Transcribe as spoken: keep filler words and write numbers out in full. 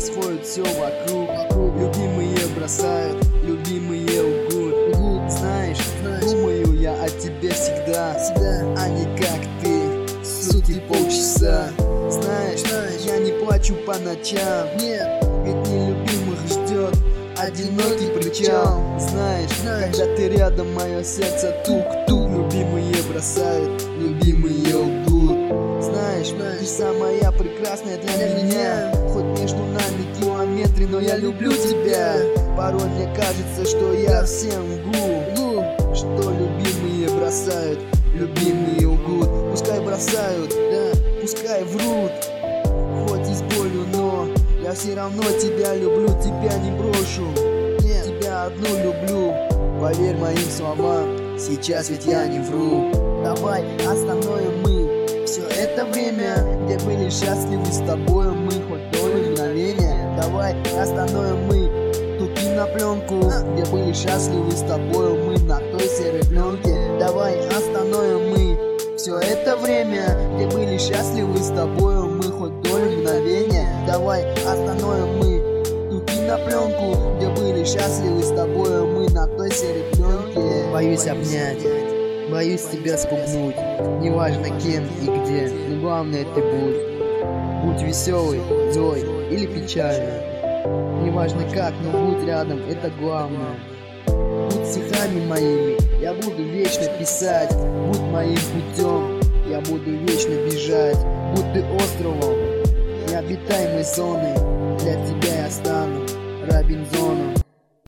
происходит все вокруг. Любимые бросают, любимые лгут. Знаешь, думаю я о тебе всегда, а не как ты, сути полчаса. Знаешь, я не плачу по ночам, ведь нелюбимых ждет одинокий причал. Знаешь, когда ты рядом, мое сердце тук-тук. Любимые бросают, любимые лгут. Знаешь, ты самая прекрасная для меня. Хоть между нами километры, но я люблю тебя. Порой мне кажется, что я всем лгу, что любимые бросают, любимые лгут. Пускай бросают, да, пускай врут, хоть и с болью, но я все равно тебя люблю, тебя не брошу. Нет, тебя одну люблю, поверь моим словам, сейчас ведь я не вру. Давай остановим мы все это время, где были счастливы с тобою мы хоть долю мгновения. Давай остановим мы ту кинопленку, где были счастливы с тобою мы на той серой пленке. Давай остановим мы все это время, где были счастливы с тобою мы хоть долю мгновения. Давай остановим мы ту кинопленку, где были счастливы с тобою мы на той серой пленке. Боюсь обнять, боюсь тебя спугнуть. Неважно кем и где, но главное ты будь. Будь веселый, злой или печальный. Неважно как, но будь рядом, это главное. Будь стихами моими, я буду вечно писать. Будь моим путем, я буду вечно бежать. Будь ты островом необитаемой зоны, для тебя я стану Робинзоном.